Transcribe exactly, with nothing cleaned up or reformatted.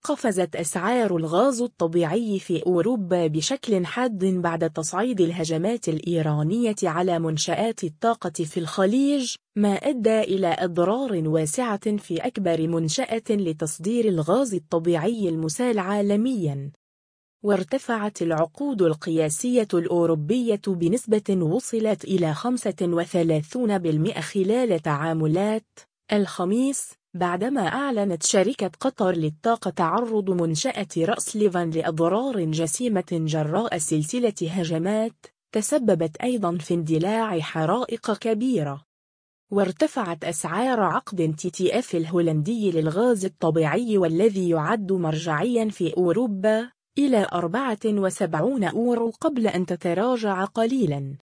قفزت أسعار الغاز الطبيعي في أوروبا بشكل حاد بعد تصعيد الهجمات الإيرانية على منشآت الطاقة في الخليج، ما أدى إلى أضرار واسعة في أكبر منشأة لتصدير الغاز الطبيعي المسال عالمياً. وارتفعت العقود القياسية الأوروبية بنسبة وصلت إلى خمسة وثلاثين بالمئة خلال تعاملات الخميس، بعدما أعلنت شركة قطر للطاقة تعرض منشأة رأس ليفان لأضرار جسيمة جراء سلسلة هجمات تسببت أيضاً في اندلاع حرائق كبيرة. وارتفعت أسعار عقد تي تي إف الهولندي للغاز الطبيعي والذي يعد مرجعياً في أوروبا إلى أربعة وسبعين أورو قبل أن تتراجع قليلاً.